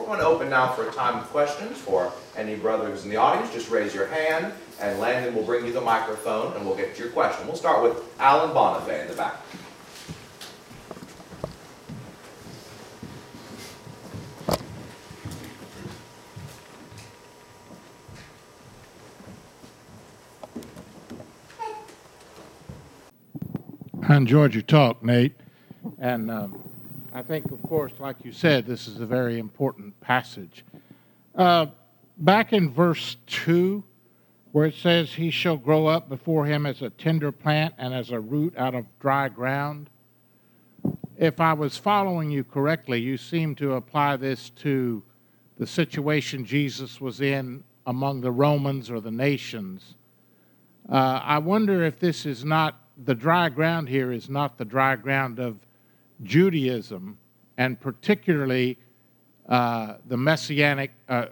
we're going to open now for a time of questions for any brothers in the audience. Just raise your hand, and Landon will bring you the microphone, and we'll get to your question. We'll start with Alan Bonifay in the back. I enjoyed your talk, Nate. And I think, of course, like you said, this is a very important passage. Back in verse 2, where it says, he shall grow up before him as a tender plant and as a root out of dry ground. If I was following you correctly, you seem to apply this to the situation Jesus was in among the Romans or the nations. I wonder if this is not, the dry ground here is not the dry ground of Judaism, and particularly the Messianic,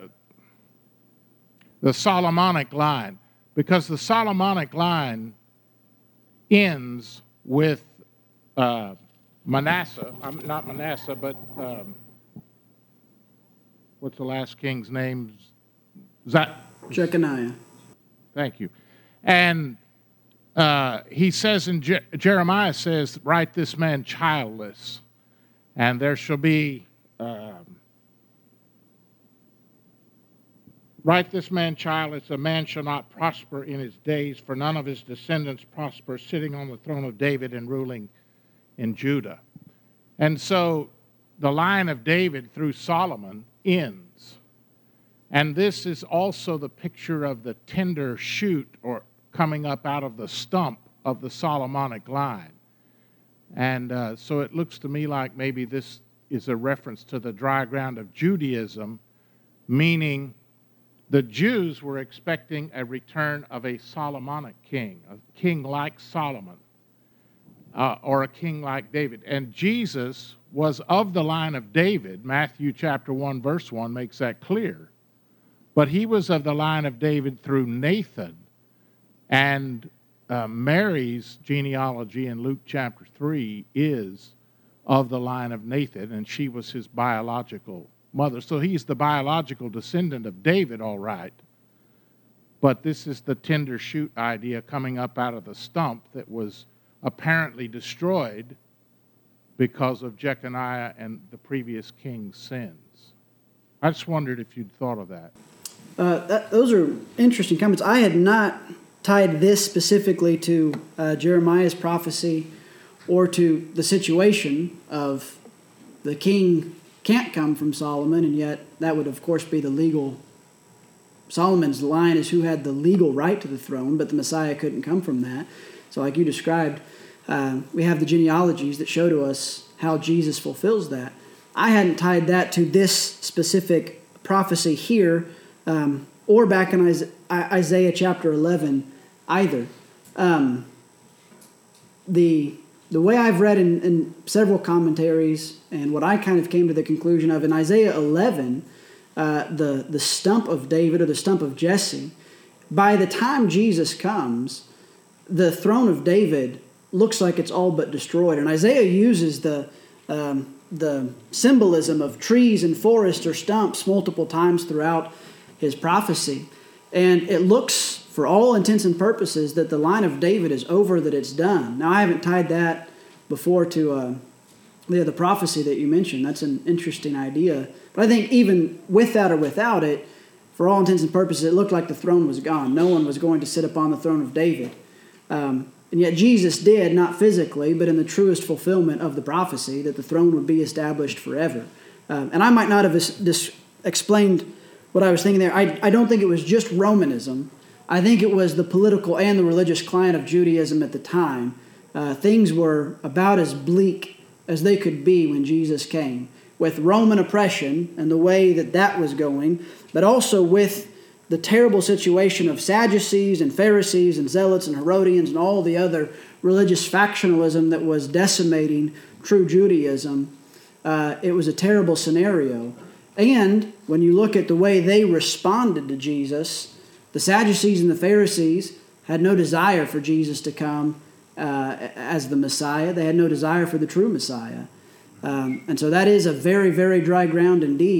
the Solomonic line, because the Solomonic line ends with Manasseh, not Manasseh, but what's the last king's name? Jeconiah. Thank you. And he says in Jeremiah says, write this man childless, and there shall be, write this man childless, a man shall not prosper in his days, for none of his descendants prosper, sitting on the throne of David and ruling in Judah. And so the line of David through Solomon ends. And this is also the picture of the tender shoot or coming up out of the stump of the Solomonic line. And so it looks to me like maybe this is a reference to the dry ground of Judaism, meaning the Jews were expecting a return of a Solomonic king, a king like Solomon, or a king like David. And Jesus was of the line of David. Matthew chapter 1, verse 1 makes that clear. But he was of the line of David through Nathan. And Mary's genealogy in Luke chapter 3 is of the line of Nathan, and she was his biological mother. So he's the biological descendant of David, all right. But this is the tender shoot idea coming up out of the stump that was apparently destroyed because of Jeconiah and the previous king's sins. I just wondered if you'd thought of that. Those are interesting comments. I had not tied this specifically to Jeremiah's prophecy or to the situation of the king can't come from Solomon, and yet that would, of course, be the legal. Solomon's line is who had the legal right to the throne, but the Messiah couldn't come from that. So like you described, we have the genealogies that show to us how Jesus fulfills that. I hadn't tied that to this specific prophecy here, or back in Isaiah chapter 11 either. The way I've read in several commentaries and what I kind of came to the conclusion of in Isaiah 11, the stump of David or the stump of Jesse, by the time Jesus comes, the throne of David looks like it's all but destroyed. And Isaiah uses the symbolism of trees and forests or stumps multiple times throughout his prophecy. And it looks, for all intents and purposes, that the line of David is over, that it's done. Now, I haven't tied that before to the prophecy that you mentioned. That's an interesting idea. But I think even with that or without it, for all intents and purposes, it looked like the throne was gone. No one was going to sit upon the throne of David. And yet Jesus did, not physically, but in the truest fulfillment of the prophecy, that the throne would be established forever. And I might not have explained what I was thinking there. I don't think it was just Romanism. I think it was the political and the religious climate of Judaism at the time. Things were about as bleak as they could be when Jesus came, with Roman oppression and the way that was going, but also with the terrible situation of Sadducees and Pharisees and Zealots and Herodians and all the other religious factionalism that was decimating true Judaism. It was a terrible scenario. And when you look at the way they responded to Jesus, the Sadducees and the Pharisees had no desire for Jesus to come as the Messiah. They had no desire for the true Messiah. And so that is a very, very dry ground indeed.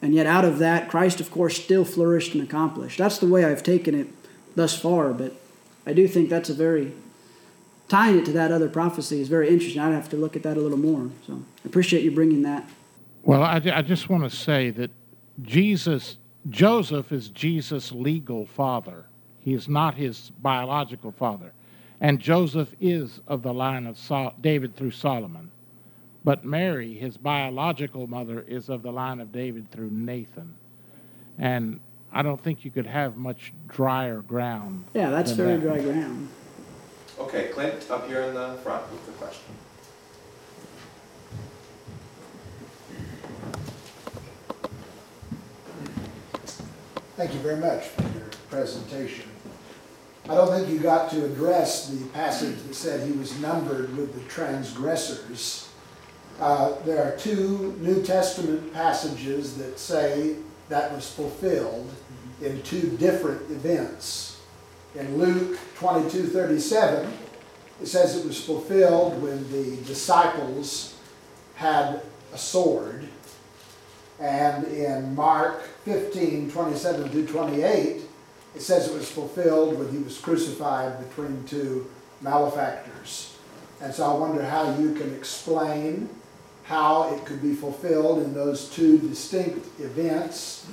And yet out of that, Christ, of course, still flourished and accomplished. That's the way I've taken it thus far, but I do think that's tying it to that other prophecy is very interesting. I'd have to look at that a little more. So I appreciate you bringing that. Well, I just want to say that Joseph is Jesus' legal father. He is not his biological father. And Joseph is of the line of David through Solomon. But Mary, his biological mother, is of the line of David through Nathan. And I don't think you could have much drier ground. Yeah, that's very dry ground. Okay, Clint, up here in the front with the question. Thank you very much for your presentation. I don't think you got to address the passage that said he was numbered with the transgressors. There are two New Testament passages that say that was fulfilled in two different events. In Luke 22:37, it says it was fulfilled when the disciples had a sword. And in Mark 15:27-28, it says it was fulfilled when he was crucified between two malefactors. And so I wonder how you can explain how it could be fulfilled in those two distinct events.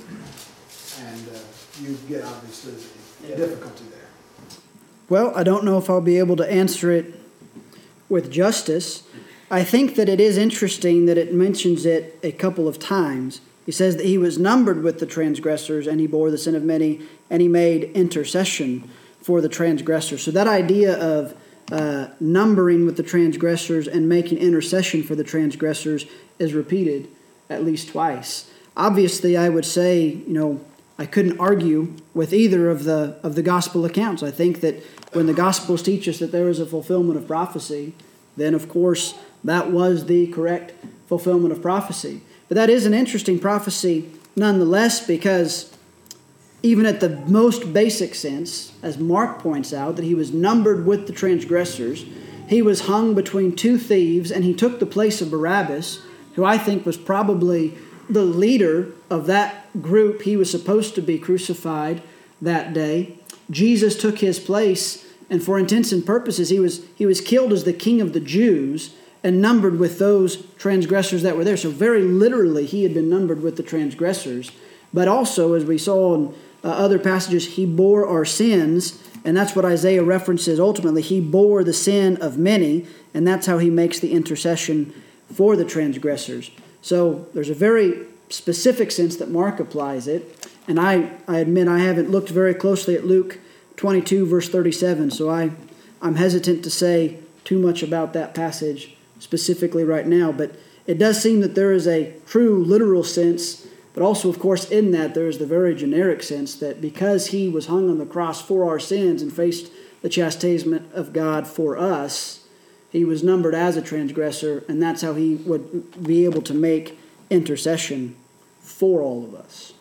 And you get obviously the difficulty there. Well, I don't know if I'll be able to answer it with justice. I think that it is interesting that it mentions it a couple of times. He says that he was numbered with the transgressors and he bore the sin of many and he made intercession for the transgressors. So that idea of numbering with the transgressors and making intercession for the transgressors is repeated at least twice. Obviously, I would say, I couldn't argue with either of the gospel accounts. I think that when the gospels teach us that there is a fulfillment of prophecy, then of course that was the correct fulfillment of prophecy. But that is an interesting prophecy nonetheless, because even at the most basic sense, as Mark points out, that he was numbered with the transgressors, he was hung between two thieves, and he took the place of Barabbas, who I think was probably the leader of that group. He was supposed to be crucified that day. Jesus took his place, and for intents and purposes, he was killed as the King of the Jews and numbered with those transgressors that were there. So very literally, he had been numbered with the transgressors. But also, as we saw in other passages, he bore our sins, and that's what Isaiah references ultimately. He bore the sin of many, and that's how he makes the intercession for the transgressors. So there's a very specific sense that Mark applies it, and I admit I haven't looked very closely at Luke 22, verse 37, so I'm hesitant to say too much about that passage specifically right now, but it does seem that there is a true literal sense, but also, of course, in that there is the very generic sense that because he was hung on the cross for our sins and faced the chastisement of God for us, he was numbered as a transgressor, and that's how he would be able to make intercession for all of us.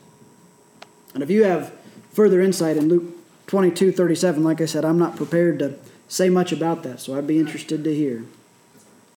And if you have further insight in Luke 22:37, like I said, I'm not prepared to say much about that, so I'd be interested to hear.